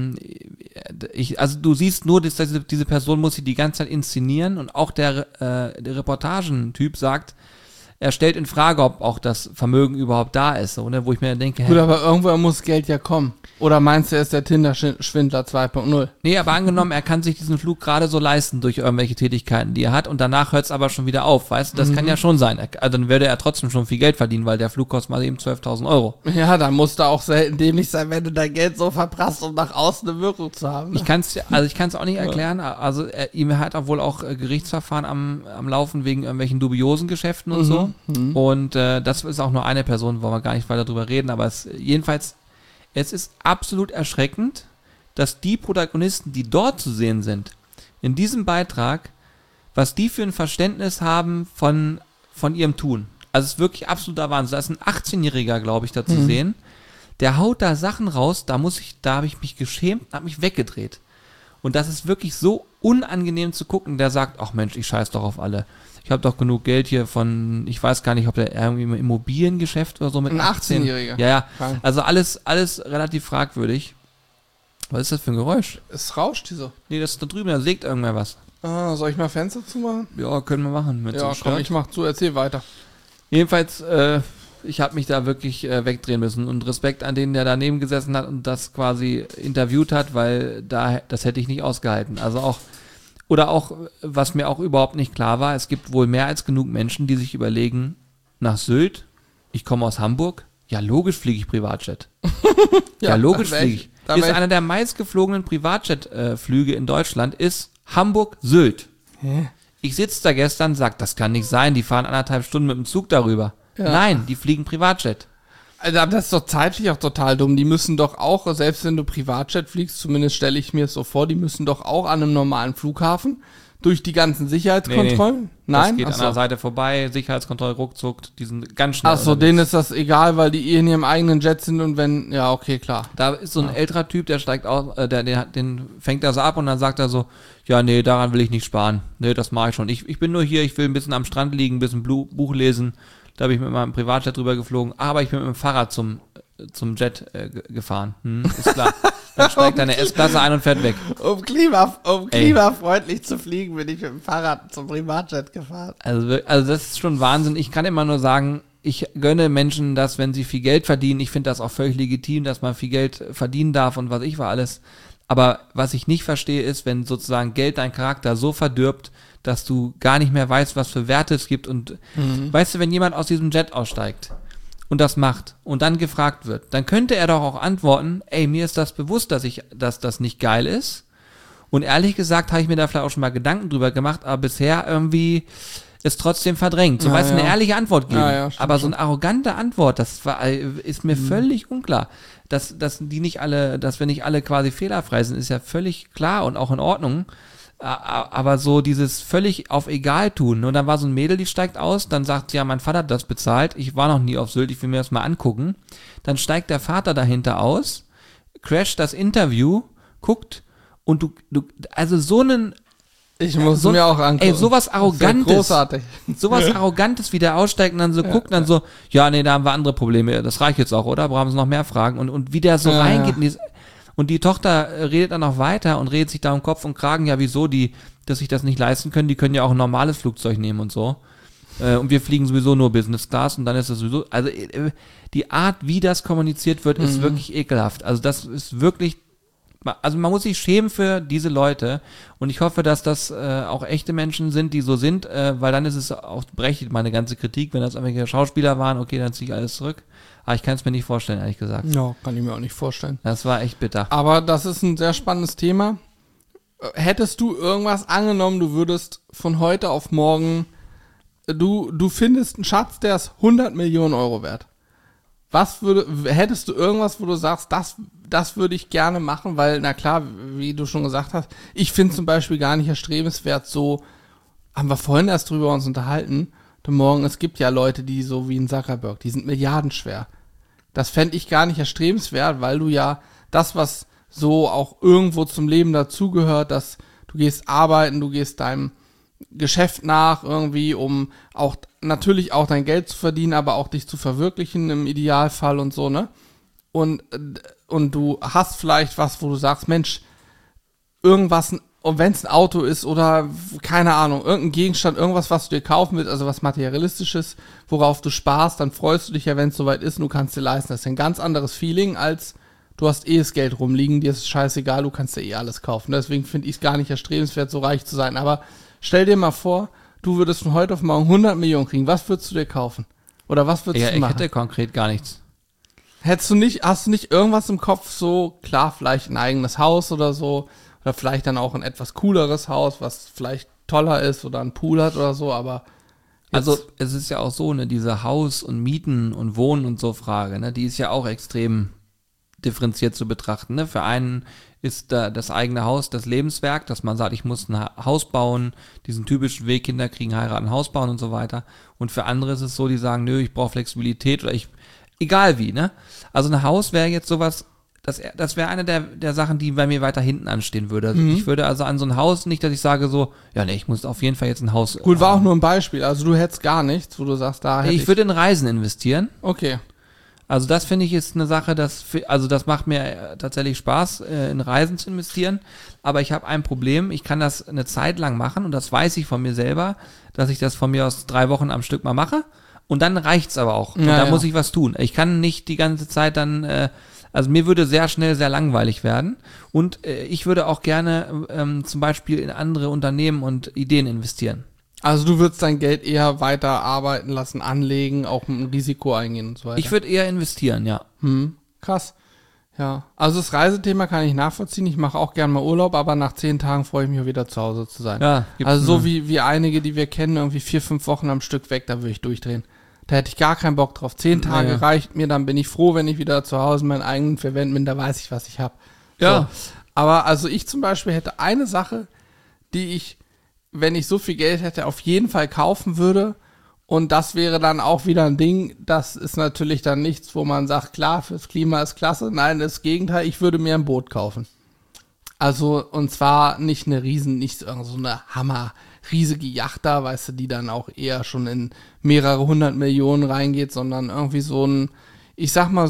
S1: also du siehst nur, dass diese Person muss sich die ganze Zeit inszenieren und auch der Reportagentyp sagt, er stellt in Frage, ob auch das Vermögen überhaupt da ist, so, ne? Wo ich mir dann denke,
S2: gut, aber irgendwann muss Geld ja kommen. Oder meinst du, er ist der Tinder-Schwindler 2.0?
S1: Nee, aber angenommen, er kann sich diesen Flug gerade so leisten durch irgendwelche Tätigkeiten, die er hat, und danach hört es aber schon wieder auf, weißt du? Das kann ja schon sein. Also dann würde er trotzdem schon viel Geld verdienen, weil der Flug kostet mal eben 12.000 Euro.
S2: Ja, dann musst du auch selten dämlich sein, wenn du dein Geld so verprasst, um nach außen eine Wirkung zu haben.
S1: Ich kann es auch nicht erklären. Also ihm hat er wohl auch Gerichtsverfahren am Laufen wegen irgendwelchen dubiosen Geschäften und so. Und das ist auch nur eine Person, wollen wir gar nicht weiter drüber reden, aber es ist absolut erschreckend, dass die Protagonisten, die dort zu sehen sind, in diesem Beitrag, was die für ein Verständnis haben von ihrem Tun. Also es ist wirklich absoluter Wahnsinn. Da ist ein 18-Jähriger, glaube ich, da zu sehen. Der haut da Sachen raus, da habe ich mich geschämt, habe mich weggedreht. Und das ist wirklich so unangenehm zu gucken. Der sagt, ach Mensch, ich scheiß doch auf alle. Ich habe doch genug Geld hier ich weiß gar nicht, ob der irgendwie im Immobiliengeschäft oder so mit
S2: ein 18-Jähriger.
S1: Ja. Also alles relativ fragwürdig. Was ist das für ein Geräusch?
S2: Es rauscht hier so.
S1: Nee, das ist da drüben, da sägt irgendwer was.
S2: Soll ich mal Fenster zumachen?
S1: Ja, können wir machen.
S2: Ja, komm, ich mach zu, erzähl weiter.
S1: Jedenfalls, ich habe mich da wirklich wegdrehen müssen und Respekt an den, der daneben gesessen hat und das quasi interviewt hat, weil das hätte ich nicht ausgehalten. Also auch, was mir auch überhaupt nicht klar war, es gibt wohl mehr als genug Menschen, die sich überlegen, nach Sylt, ich komme aus Hamburg, ja logisch fliege ich Privatjet. ja, logisch fliege ich. Ist einer der meistgeflogenen Privatjet-Flüge in Deutschland, ist Hamburg-Sylt.
S2: Hä?
S1: Ich sitze da gestern und sage, das kann nicht sein, die fahren 1,5 Stunden mit dem Zug darüber. Ja. Nein, die fliegen Privatjet.
S2: Also, das ist doch zeitlich auch total dumm. Die müssen doch auch, selbst wenn du Privatjet fliegst, zumindest stelle ich mir es so vor, die müssen doch auch an einem normalen Flughafen durch die ganzen Sicherheitskontrollen.
S1: Nee.
S2: Nein?
S1: Das geht an der Seite vorbei, Sicherheitskontrolle, ruckzuck, die sind ganz schnell.
S2: Achso, denen ist das egal, weil die in ihrem eigenen Jet sind und wenn, ja, okay, klar.
S1: Da ist so ein älterer Typ, der steigt aus, den fängt er so ab und dann sagt er so, ja, nee, daran will ich nicht sparen. Nee, das mache ich schon. Ich bin nur hier, ich will ein bisschen am Strand liegen, ein bisschen Buch lesen. Da habe ich mit meinem Privatjet drüber geflogen, aber ich bin mit dem Fahrrad zum Jet gefahren. Ist klar. Dann steigt eine S-Klasse ein und fährt weg.
S2: Um klimafreundlich zu fliegen, bin ich mit dem Fahrrad zum Privatjet gefahren.
S1: Also das ist schon Wahnsinn. Ich kann immer nur sagen, ich gönne Menschen das, wenn sie viel Geld verdienen. Ich finde das auch völlig legitim, dass man viel Geld verdienen darf und was ich war alles. Aber was ich nicht verstehe, ist, wenn sozusagen Geld deinen Charakter so verdirbt, dass du gar nicht mehr weißt, was für Werte es gibt. Und weißt du, wenn jemand aus diesem Jet aussteigt und das macht und dann gefragt wird, dann könnte er doch auch antworten, ey, mir ist das bewusst, dass das nicht geil ist. Und ehrlich gesagt habe ich mir da vielleicht auch schon mal Gedanken drüber gemacht, aber bisher irgendwie ist trotzdem verdrängt. So, weißt du, eine ehrliche Antwort geben.
S2: Ja,
S1: aber so eine arrogante Antwort, ist mir völlig unklar. Dass wir nicht alle quasi fehlerfrei sind, ist ja völlig klar und auch in Ordnung. Aber so dieses völlig auf egal tun. Und dann war so ein Mädel, die steigt aus, dann sagt sie, ja, mein Vater hat das bezahlt, ich war noch nie auf Sylt, ich will mir das mal angucken. Dann steigt der Vater dahinter aus, crasht das Interview, guckt und also so einen
S2: Ich muss mir auch angucken.
S1: Ey, sowas Arrogantes.
S2: Großartig.
S1: Sowas Arrogantes, wie der aussteigt und dann so guckt, dann so, ja, nee, da haben wir andere Probleme, das reicht jetzt auch, oder? Brauchen Sie noch mehr Fragen? Und wie der so reingeht. Und die Tochter redet dann noch weiter und redet sich da um Kopf und Kragen, ja, wieso, dass sich das nicht leisten können, die können ja auch ein normales Flugzeug nehmen und so. Und wir fliegen sowieso nur Business Class und dann ist das sowieso, also die Art, wie das kommuniziert wird, ist wirklich ekelhaft. Also das ist wirklich, also man muss sich schämen für diese Leute und ich hoffe, dass das auch echte Menschen sind, die so sind, weil dann ist es auch berechtigt, meine ganze Kritik, wenn das irgendwelche Schauspieler waren, okay, dann ziehe ich alles zurück. Aber ich kann es mir nicht vorstellen, ehrlich gesagt.
S2: Ja, kann ich mir auch nicht vorstellen.
S1: Das war echt bitter.
S2: Aber das ist ein sehr spannendes Thema. Hättest du irgendwas angenommen, du würdest von heute auf morgen, du findest einen Schatz, der ist 100 Millionen Euro wert. Hättest du irgendwas, wo du sagst, das würde ich gerne machen, weil, na klar, wie du schon gesagt hast, ich finde zum Beispiel gar nicht erstrebenswert, so, haben wir vorhin erst drüber uns unterhalten, morgen, es gibt ja Leute, die so wie ein Zuckerberg, die sind milliardenschwer. Das fände ich gar nicht erstrebenswert, weil du ja das, was so auch irgendwo zum Leben dazugehört, dass du gehst arbeiten, du gehst deinem Geschäft nach irgendwie, um auch natürlich auch dein Geld zu verdienen, aber auch dich zu verwirklichen im Idealfall und so, ne? Und du hast vielleicht was, wo du sagst, Mensch, irgendwas, Und wenn es ein Auto ist oder, keine Ahnung, irgendein Gegenstand, irgendwas, was du dir kaufen willst, also was Materialistisches, worauf du sparst, dann freust du dich ja, wenn es soweit ist und du kannst dir leisten. Das ist ein ganz anderes Feeling, als du hast das Geld rumliegen, dir ist es scheißegal, du kannst dir alles kaufen. Deswegen finde ich es gar nicht erstrebenswert, so reich zu sein. Aber stell dir mal vor, du würdest von heute auf morgen 100 Millionen kriegen. Was würdest du dir kaufen? Oder was würdest du machen?
S1: Ich hätte konkret gar nichts.
S2: Hast du nicht irgendwas im Kopf, so, klar, vielleicht ein eigenes Haus oder so, oder vielleicht dann auch ein etwas cooleres Haus, was vielleicht toller ist oder einen Pool hat oder so, aber
S1: also es ist ja auch so, ne, diese Haus- und Mieten- und Wohnen- und so Frage, ne, die ist ja auch extrem differenziert zu betrachten. Ne? Für einen ist da das eigene Haus das Lebenswerk, dass man sagt, ich muss ein Haus bauen, diesen typischen Weg, Kinder kriegen, heiraten, Haus bauen und so weiter. Und für andere ist es so, die sagen, nö, ich brauche Flexibilität oder egal wie, ne? Also ein Haus wäre jetzt sowas, das wäre eine der Sachen, die bei mir weiter hinten anstehen würde. Also ich würde also an so ein Haus nicht, dass ich sage so, ja, ne, ich muss auf jeden Fall jetzt ein Haus.
S2: Gut, war auch nur ein Beispiel. Also du hättest gar nichts, wo du sagst, da hätte
S1: ich würde in Reisen investieren.
S2: Okay.
S1: Also das finde ich ist eine Sache, das macht mir tatsächlich Spaß, in Reisen zu investieren. Aber ich habe ein Problem, ich kann das eine Zeit lang machen und das weiß ich von mir selber, dass ich das von mir aus 3 Wochen am Stück mal mache und dann reicht's aber auch. Und da muss ich was tun. Ich kann nicht die ganze Zeit dann, also mir würde sehr schnell sehr langweilig werden und ich würde auch gerne zum Beispiel in andere Unternehmen und Ideen investieren.
S2: Also du würdest dein Geld eher weiter arbeiten lassen, anlegen, auch ein Risiko eingehen und so weiter.
S1: Ich würde eher investieren, ja.
S2: Krass. Ja, also das Reisethema kann ich nachvollziehen. Ich mache auch gerne mal Urlaub, aber nach 10 Tagen freue ich mich wieder zu Hause zu sein.
S1: Ja,
S2: also so wie einige, die wir kennen, irgendwie 4-5 Wochen am Stück weg, da würde ich durchdrehen. Da hätte ich gar keinen Bock drauf. 10 Tage reicht mir, dann bin ich froh, wenn ich wieder zu Hause meinen eigenen Verwenden bin, da weiß ich, was ich habe.
S1: Ja.
S2: So. Aber also ich zum Beispiel hätte eine Sache, die ich, wenn ich so viel Geld hätte, auf jeden Fall kaufen würde. Und das wäre dann auch wieder ein Ding, das ist natürlich dann nichts, wo man sagt, klar, fürs Klima ist klasse. Nein, das Gegenteil, ich würde mir ein Boot kaufen. Also, und zwar nicht nicht so eine riesige Yacht da, weißt du, die dann auch eher schon in mehrere 100 Millionen reingeht, sondern irgendwie so ein, ich sag mal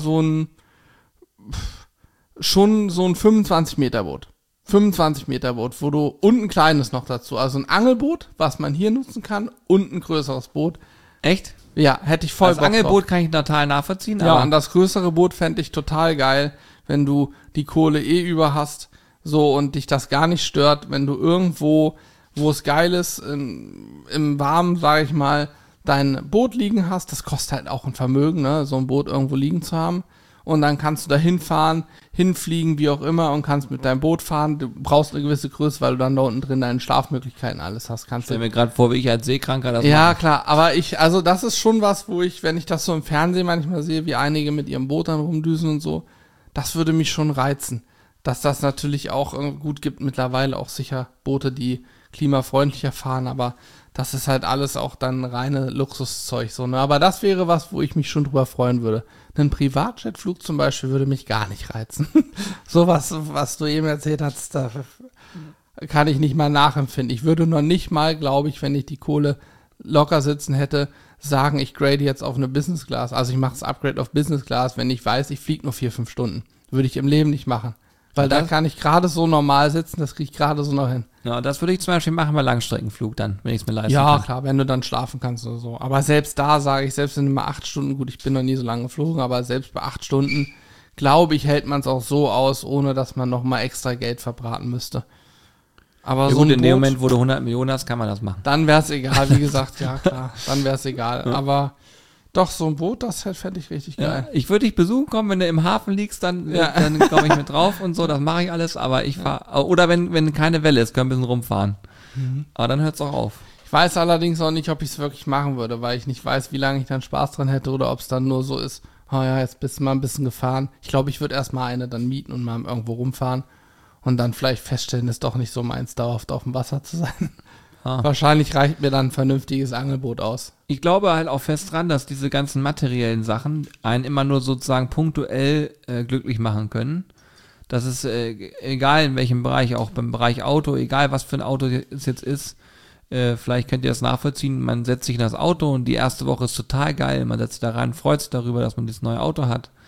S2: schon so ein 25 Meter Boot. 25 Meter Boot, wo du und ein kleines noch dazu, also ein Angelboot, was man hier nutzen kann und ein größeres Boot.
S1: Echt?
S2: Ja, hätte ich voll
S1: Bock drauf. Das Angelboot kann ich total nachvollziehen.
S2: Ja, und das größere Boot fände ich total geil, wenn du die Kohle über hast, so, und dich das gar nicht stört, wenn du irgendwo, wo es geil ist, im Warmen, sage ich mal, dein Boot liegen hast. Das kostet halt auch ein Vermögen, ne, so ein Boot irgendwo liegen zu haben. Und dann kannst du da hinfahren, hinfliegen, wie auch immer, und kannst mit deinem Boot fahren. Du brauchst eine gewisse Größe, weil du dann da unten drin deine Schlafmöglichkeiten alles hast.
S1: Ich stell mir gerade vor, wie ich als Seekranker das
S2: Ja,
S1: mache.
S2: klar, aber also das ist schon was, wo ich, wenn ich das so im Fernsehen manchmal sehe, wie einige mit ihrem Boot dann rumdüsen und so, das würde mich schon reizen. Dass das natürlich auch gut gibt, mittlerweile auch sicher Boote, die klimafreundlicher fahren, aber das ist halt alles auch dann reine Luxuszeug, so, ne? Aber das wäre was, wo ich mich schon drüber freuen würde. Ein Privatjetflug zum Beispiel würde mich gar nicht reizen. Sowas, was du eben erzählt hast, da kann ich nicht mal nachempfinden. Ich würde noch nicht mal, glaube ich, wenn ich die Kohle locker sitzen hätte, sagen, ich grade jetzt auf eine Business Class. Also ich mache das Upgrade auf Business Class, wenn ich weiß, ich fliege nur 4-5 Stunden. Würde ich im Leben nicht machen. Weil da kann ich gerade so normal sitzen, das kriege ich gerade so noch hin.
S1: Ja, das würde ich zum Beispiel machen bei Langstreckenflug dann, wenn ich es mir leisten kann.
S2: Ja, klar, wenn du dann schlafen kannst oder so. Aber selbst da sage ich, selbst wenn du mal 8 Stunden, gut, ich bin noch nie so lange geflogen, aber selbst bei 8 Stunden, glaube ich, hält man es auch so aus, ohne dass man nochmal extra Geld verbraten müsste. Aber
S1: ja,
S2: so
S1: gut,
S2: ein
S1: in dem Moment, wo du 100 Millionen hast, kann man das machen.
S2: Dann wäre es egal, wie gesagt, ja klar, dann wäre es egal. Ja. Aber doch, so ein Boot, das fände ich richtig geil.
S1: Ja, ich würde dich besuchen kommen, wenn du im Hafen liegst, dann komme ich mit drauf und so, das mache ich alles, aber ich fahre, oder wenn keine Welle ist, können wir ein bisschen rumfahren. Aber dann hört es auch auf.
S2: Ich weiß allerdings auch nicht, ob ich es wirklich machen würde, weil ich nicht weiß, wie lange ich dann Spaß dran hätte oder ob es dann nur so ist, oh ja, jetzt bist du mal ein bisschen gefahren. Ich glaube, ich würde erstmal eine dann mieten und mal irgendwo rumfahren und dann vielleicht feststellen, ist doch nicht so meins, dauerhaft auf dem Wasser zu sein. Wahrscheinlich reicht mir dann ein vernünftiges Angelboot aus.
S1: Ich glaube halt auch fest dran, dass diese ganzen materiellen Sachen einen immer nur sozusagen punktuell glücklich machen können. Das ist egal in welchem Bereich, auch beim Bereich Auto, egal was für ein Auto es jetzt ist. Vielleicht könnt ihr das nachvollziehen, man setzt sich in das Auto und die erste Woche ist total geil, man setzt sich da rein, freut sich darüber, dass man dieses neue Auto hat.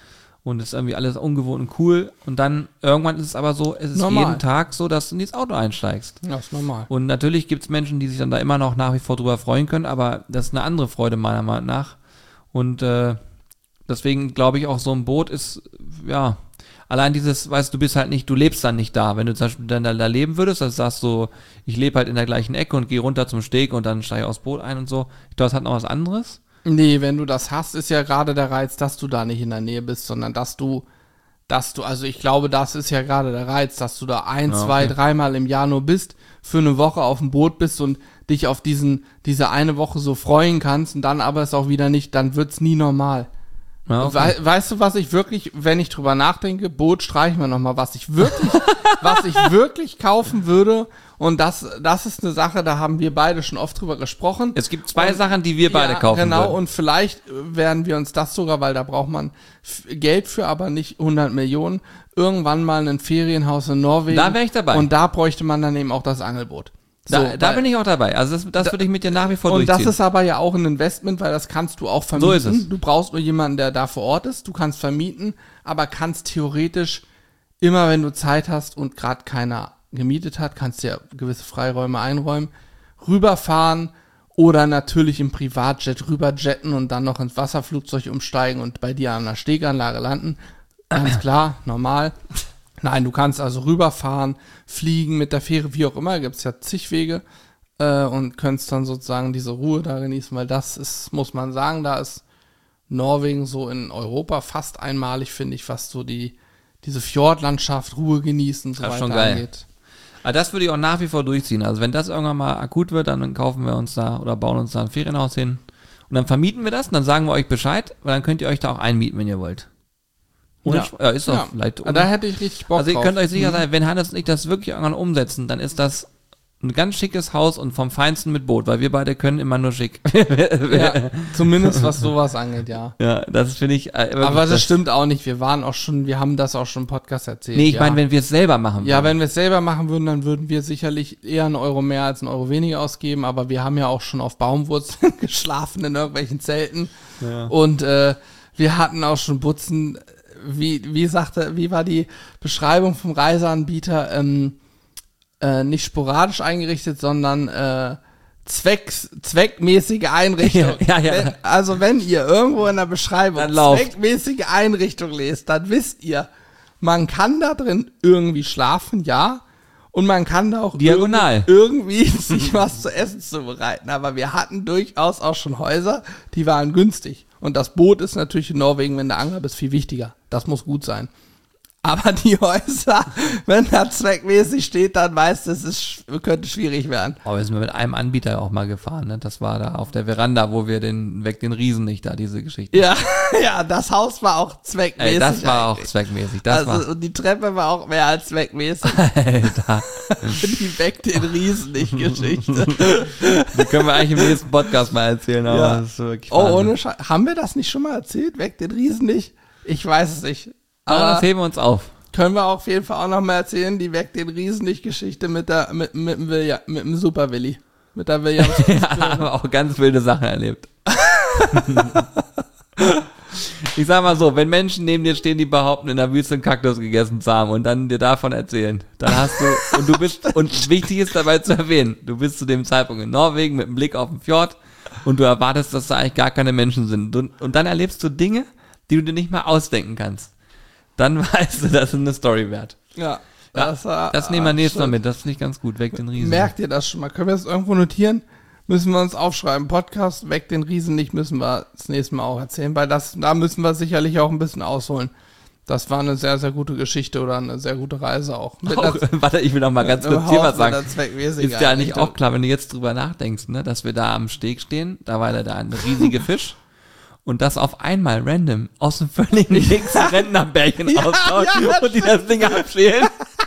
S1: und es ist irgendwie alles ungewohnt und cool und dann irgendwann ist es aber so, es ist
S2: normal.
S1: Jeden Tag so, dass du in das Auto einsteigst.
S2: Ja, ist normal.
S1: Und natürlich gibt es Menschen, die sich dann da immer noch nach wie vor drüber freuen können, aber das ist eine andere Freude meiner Meinung nach. Und deswegen glaube ich auch, so ein Boot ist, ja, allein dieses, weißt du, bist halt nicht, du lebst dann nicht da. Wenn du zum Beispiel dann da leben würdest, also sagst du, ich lebe halt in der gleichen Ecke und gehe runter zum Steg und dann steige ich aufs Boot ein und so. Ich glaube, das hat noch was anderes.
S2: Nee, wenn du das hast, ist ja gerade der Reiz, dass du da nicht in der Nähe bist, sondern dass du, also ich glaube, das ist ja gerade der Reiz, dass du da 1, 2, 3 Mal im Jahr nur bist, für eine Woche auf dem Boot bist und dich auf diese eine Woche so freuen kannst und dann aber es auch wieder nicht, dann wird's nie normal.
S1: Ja, okay.
S2: Weißt du, was ich wirklich, wenn ich drüber nachdenke, Boot streichen wir nochmal, was ich wirklich kaufen würde, und das ist eine Sache, da haben wir beide schon oft drüber gesprochen.
S1: Es gibt 2 Sachen, die wir beide kaufen
S2: genau,
S1: würden.
S2: und vielleicht werden wir uns das sogar, weil da braucht man Geld für, aber nicht 100 Millionen, irgendwann mal ein Ferienhaus in Norwegen.
S1: Da wäre ich dabei.
S2: Und da bräuchte man dann eben auch das Angelboot.
S1: Da bin ich auch dabei. Also das würde ich mit dir nach wie vor durchziehen.
S2: Und das ist aber ja auch ein Investment, weil das kannst du auch vermieten.
S1: So ist es.
S2: Du brauchst nur jemanden, der da vor Ort ist. Du kannst vermieten, aber kannst theoretisch immer, wenn du Zeit hast und gerade keiner gemietet hat, kannst du ja gewisse Freiräume einräumen, rüberfahren oder natürlich im Privatjet rüberjetten und dann noch ins Wasserflugzeug umsteigen und bei dir an der Steganlage landen. Ganz klar, normal. Nein, du kannst also rüberfahren, fliegen mit der Fähre, wie auch immer, gibt's ja zig Wege, und könntest dann sozusagen diese Ruhe da genießen, weil das ist, muss man sagen, da ist Norwegen so in Europa fast einmalig, finde ich, was so diese Fjordlandschaft, Ruhe genießen, so
S1: das ist
S2: weiter
S1: schon geil.
S2: angeht.
S1: Aber das würde ich auch nach wie vor durchziehen. Also wenn das irgendwann mal akut wird, dann kaufen wir uns da oder bauen uns da ein Ferienhaus hin und dann vermieten wir das und dann sagen wir euch Bescheid, weil dann könnt ihr euch da auch einmieten, wenn ihr wollt. Ist doch vielleicht.
S2: Da hätte ich richtig Bock
S1: Also ihr
S2: drauf.
S1: könnt euch sicher sein, wenn Hannes und ich das wirklich irgendwann umsetzen, dann ist das ein ganz schickes Haus und vom Feinsten mit Boot, weil wir beide können immer nur schick.
S2: Ja, zumindest was sowas angeht, ja.
S1: Ja, das finde ich.
S2: Aber das stimmt auch nicht. Wir haben das auch schon im Podcast erzählt.
S1: Nee, ich meine, wenn wir es selber machen würden.
S2: Ja, wenn wir es selber machen würden, dann würden wir sicherlich eher einen Euro mehr als einen Euro weniger ausgeben, aber wir haben ja auch schon auf Baumwurzeln geschlafen in irgendwelchen Zelten. Ja. Und wir hatten auch schon Butzen, wie war die Beschreibung vom Reiseanbieter, nicht sporadisch eingerichtet, sondern zweckmäßige Einrichtung.
S1: Ja.
S2: Wenn ihr irgendwo in der Beschreibung zweckmäßige Einrichtung lest, dann wisst ihr, man kann da drin irgendwie schlafen, ja, und man kann da auch
S1: diagonal
S2: irgendwie sich was zu essen zubereiten. Aber wir hatten durchaus auch schon Häuser, die waren günstig. Und das Boot ist natürlich in Norwegen, wenn der Angler bist, viel wichtiger. Das muss gut sein. Aber die Häuser, wenn da zweckmäßig steht, dann weißt du, könnte schwierig werden.
S1: Aber wir sind mit einem Anbieter auch mal gefahren, ne? Das war da auf der Veranda, wo wir den Riesen nicht da, diese Geschichte.
S2: Ja, das Haus war auch zweckmäßig.
S1: Das war auch zweckmäßig.
S2: Und die Treppe war auch mehr als zweckmäßig.
S1: Alter.
S2: Die weckt den Riesen nicht Geschichte.
S1: Die können wir eigentlich im nächsten Podcast mal erzählen, aber das ist wirklich Wahnsinn.
S2: Ohne Scheiß. Haben wir das nicht schon mal erzählt? Weckt den Riesen nicht? Ich weiß es nicht.
S1: Aber das heben wir uns auf.
S2: Können wir auf jeden Fall auch noch mal erzählen, die weckt den Riesen nicht Geschichte mit dem Super Willi. Mit der Williams.
S1: Ja, haben wir auch ganz wilde Sachen erlebt. Ich sag mal so, wenn Menschen neben dir stehen, die behaupten, in der Wüste einen Kaktus gegessen zu haben und dann dir davon erzählen, dann hast du, und wichtig ist dabei zu erwähnen, du bist zu dem Zeitpunkt in Norwegen mit einem Blick auf den Fjord und du erwartest, dass da eigentlich gar keine Menschen sind. Und dann erlebst du Dinge, die du dir nicht mal ausdenken kannst. Dann weißt du, das ist eine Story wert.
S2: Ja.
S1: Das nehmen wir nächstes Mal mit. Das ist nicht ganz gut. Weg den Riesen.
S2: Merkt ihr das schon mal? Können wir das irgendwo notieren? Müssen wir uns aufschreiben. Podcast, weg den Riesen nicht, müssen wir das nächste Mal auch erzählen, weil da müssen wir sicherlich auch ein bisschen ausholen. Das war eine sehr, sehr gute Geschichte oder eine sehr gute Reise auch.
S1: Warte, ich will noch mal ganz kurz hier was sagen. Ist ja eigentlich auch klar, wenn du jetzt drüber nachdenkst, ne, dass wir da am Steg stehen, da war da ein riesiger Fisch. Und das auf einmal random aus dem völligen Nix Rentnerbärchen austaucht und die das Ding abschälen.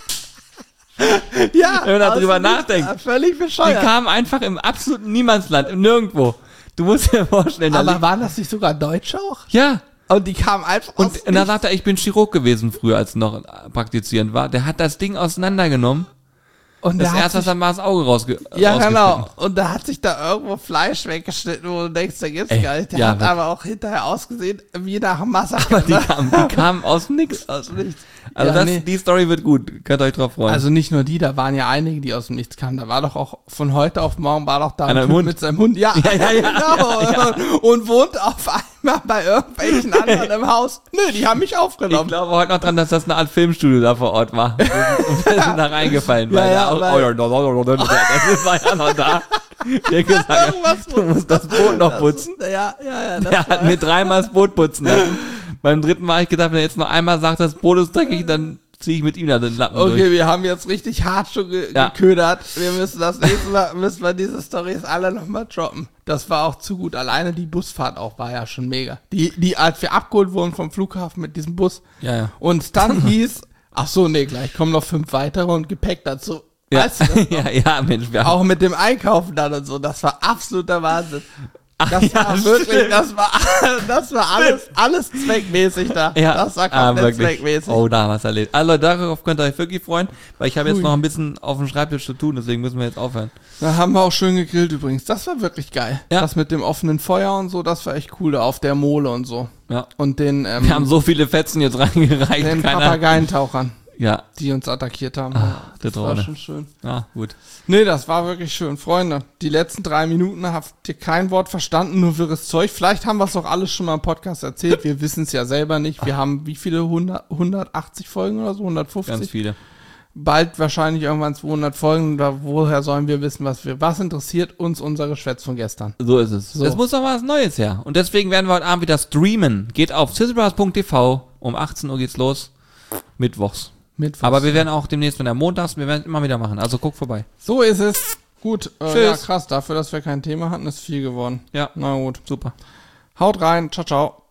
S2: Ja,
S1: wenn man darüber nachdenkt.
S2: Völlig bescheuert.
S1: Die kamen einfach im absoluten Niemandsland, nirgendwo. Du musst dir vorstellen.
S2: Aber waren das nicht sogar Deutsche auch?
S1: Ja.
S2: Und die kamen einfach
S1: aus. Und dann sagt er, ich bin Chirurg gewesen früher, als noch praktizierend war. Der hat das Ding auseinandergenommen.
S2: Und
S1: das erste, was dann mal das Auge
S2: ja, genau. Und da hat sich da irgendwo Fleisch weggeschnitten, wo du denkst, da gibt's gar nicht. Der hat aber auch hinterher ausgesehen wie nach dem Massaker.
S1: Aber die kamen aus dem Nichts. Also die Story wird gut. Könnt ihr euch drauf freuen.
S2: Also nicht nur die, da waren ja einige, die aus dem Nichts kamen. Da war doch auch von heute auf morgen da ein Typ mit seinem Hund. Ja, genau. Ja. Und wohnt auf einmal bei irgendwelchen anderen im Haus. Nö, die haben mich aufgenommen.
S1: Ich glaube heute noch dran, dass das eine Art Filmstudio da vor Ort war. Und wir sind da reingefallen. Das war ja noch da. Der hat gesagt, du musst das Boot noch putzen.
S2: Ja.
S1: Der hat mir 3-mal das Boot putzen lassen. Beim 3. Mal habe ich gedacht, wenn er jetzt noch einmal sagt, das Boot ist dreckig, dann ziehe ich mit ihm da den Lappen durch.
S2: Okay, wir haben jetzt richtig hart schon geködert. Wir müssen das nächste Mal, diese Storys alle nochmal droppen. Das war auch zu gut. Alleine die Busfahrt auch war ja schon mega. Die als wir abgeholt wurden vom Flughafen mit diesem Bus.
S1: Ja.
S2: Und es dann hieß, ach so, nee, gleich kommen noch 5 weitere und Gepäck dazu.
S1: Ja.
S2: Weißt du das noch?
S1: ja, Mensch.
S2: Auch mit dem Einkaufen dann und so. Das war absoluter Wahnsinn. Das war wirklich, das war alles zweckmäßig da.
S1: Ja,
S2: das war komplett zweckmäßig.
S1: Oh, da haben wir es erlebt. Also darauf könnt ihr euch wirklich freuen, weil ich habe jetzt noch ein bisschen auf dem Schreibtisch zu tun, deswegen müssen wir jetzt aufhören.
S2: Da haben wir auch schön gegrillt übrigens. Das war wirklich geil. Ja. Das mit dem offenen Feuer und so, das war echt cool, da auf der Mole und so.
S1: Ja.
S2: Und den,
S1: wir haben so viele Fetzen jetzt reingereicht.
S2: Den Papageientauchern.
S1: Ja.
S2: Die uns attackiert haben.
S1: Das
S2: war schon schön.
S1: Ja, gut.
S2: Nee, das war wirklich schön. Freunde, die letzten 3 Minuten habt ihr kein Wort verstanden, nur wirres Zeug. Vielleicht haben wir es auch alles schon mal im Podcast erzählt. Wir wissen es ja selber nicht. Wir haben wie viele? 180 Folgen oder so? 150?
S1: Ganz viele.
S2: Bald wahrscheinlich irgendwann 200 Folgen. Woher sollen wir wissen, was interessiert uns unser Geschwätz von gestern?
S1: So ist es. So. Es muss doch was Neues her. Und deswegen werden wir heute Abend wieder streamen. Geht auf sizzlebras.tv. Um 18 Uhr geht's los. Mittwochs. Aber wir werden auch demnächst, wenn der Montag ist, wir werden es immer wieder machen. Also guck vorbei.
S2: So ist es. Gut. Ja, krass. Dafür, dass wir kein Thema hatten, ist viel geworden.
S1: Ja.
S2: Na gut.
S1: Super.
S2: Haut rein. Ciao, ciao.